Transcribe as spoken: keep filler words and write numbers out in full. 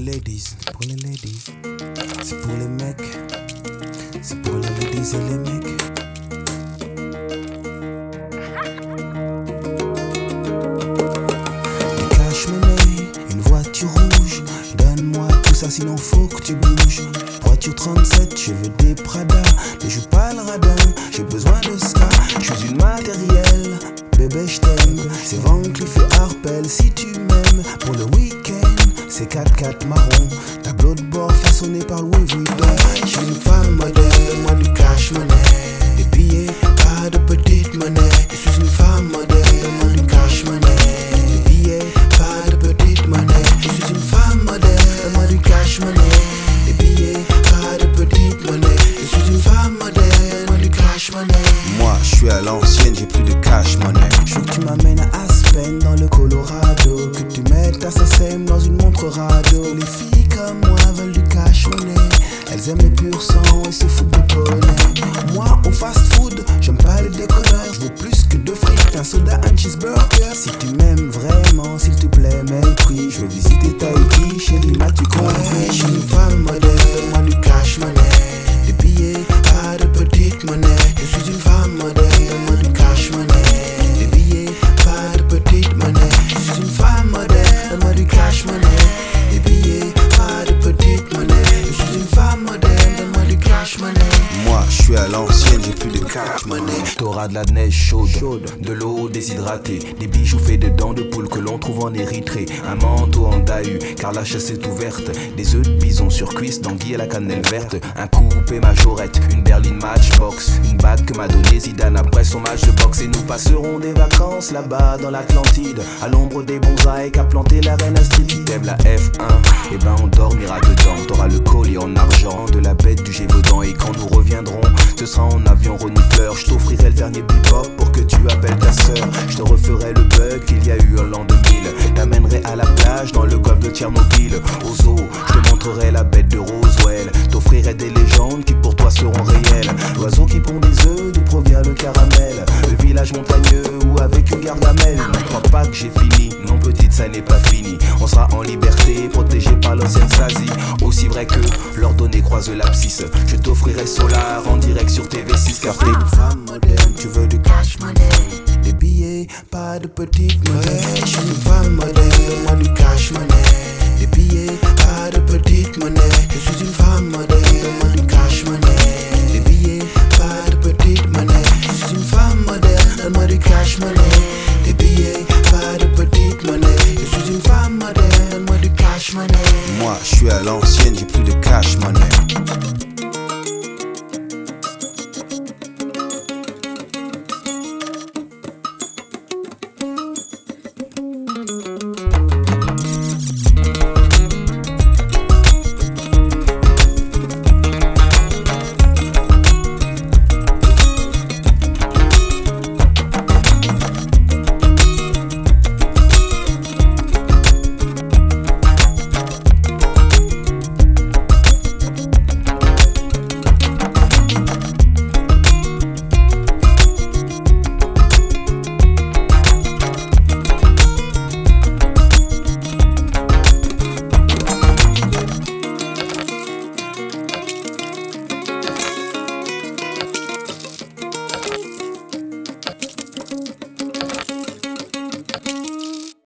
ladies, pour les ladies. C'est pour les mecs, c'est pour les ladies et les mecs. Du cash money, une voiture rouge. Donne-moi tout ça sinon faut que tu bouges. Voiture trente-sept, je veux des Prada. Ne joue pas le radin, j'ai besoin de ska. Je suis une matérielle, bébé je t'aime. C'est Van Cleef et Arpels si tu m'aimes. Pour le week-end, c'est quatre quatre marron. Tableau de bord façonné par Louis Vuitton. Je suis une femme modèle, donne-moi du cash money. Des billets, pas de petite monnaie. Je suis une femme modèle, donne-moi du cash money. Des billets, pas de petite monnaie. Je suis une femme modèle, donne-moi du cash money. Des billets, pas de petite monnaie. Je suis une femme modèle, donne-moi du cash money. Moi, je suis à l'ancienne, j'ai plus de cash money. Je veux que tu m'amènes à Aspen dans le Colorado. Que tu mettes ta S S M dans une montre radio. Les filles comme moi veulent du cash money. Elles aiment les pur sang et se foutent de poney. Moi au fast food, j'aime pas les déconneurs. Je veux plus que deux frites, un soda, un cheeseburger. Si tu m'aimes vraiment, s'il te plaît, mets le prix. Je veux visiter Tahiti, chérie, m'as-tu compris? Je suis une femme modèle, donne-moi du cash money. Des billets, pas de petite monnaie. Je suis une femme modèle, donne-moi du cash money. Des billets, pas de petite monnaie. Je suis une femme modèle, donne-moi du cash money. Des billets, pas de petite monnaie. Je suis une femme modèle, donne-moi du cash money. Moi, je suis à l'ancienne, j'ai plus de cash money. T'auras de la neige chaude, chaude, de l'eau déshydratée, des bijoux faits de dents de poule que l'on trouve en Érythrée, un manteau en dahu, car la chasse est ouverte, des œufs de bison sur cuisse, d'anguille à la cannelle verte, un coupé majorette, une berline matchbox, une bague que m'a donné Zidane après son match de boxe. Et nous passerons des vacances là-bas dans l'Atlantide, à l'ombre des bonsaïs qu'a planté la reine Astrid. Tu t'aimes la F un, et ben on dormira dedans. T'auras le collier en argent de la bête du Gévaudan. Et quand nous reviendrons, ce sera en avion renifleur. Je t'offrirai le dernier bebop pour que tu appelles ta sœur. Je te referai le bug qu'il y a eu en l'an deux mille. T'amènerai à la plage dans le golfe de Tchernobyl. Au zoo, je te montrerai la bête de Roswell. T'offrirai des légendes qui pour toi seront réelles. L'oiseau qui pond des œufs, d'où provient le caramel. Le village montagneux ou avec une gargamelle. Ne crois pas que j'ai fini, non petite ça n'est pas fini. On sera en liberté, protégé par l'océan Sazie. Aussi vrai que l'ordonnée croise l'abscisse. Je t'offrirai Solar en direct sur T V six. Car t'es une femme moderne, tu veux du cash money. Des billets, pas de petite monnaie. Je suis une femme moderne, donne-moi du cash money. Des billets, pas de petite monnaie. Je suis une femme moderne, donne-moi du cash money. Des billets, pas de petite monnaie. Je suis une femme moderne, donne-moi du cash money. Des billets, pas de petite monnaie. Je suis une femme moderne, donne-moi du cash money. Moi, je suis à l'ancienne, j'ai plus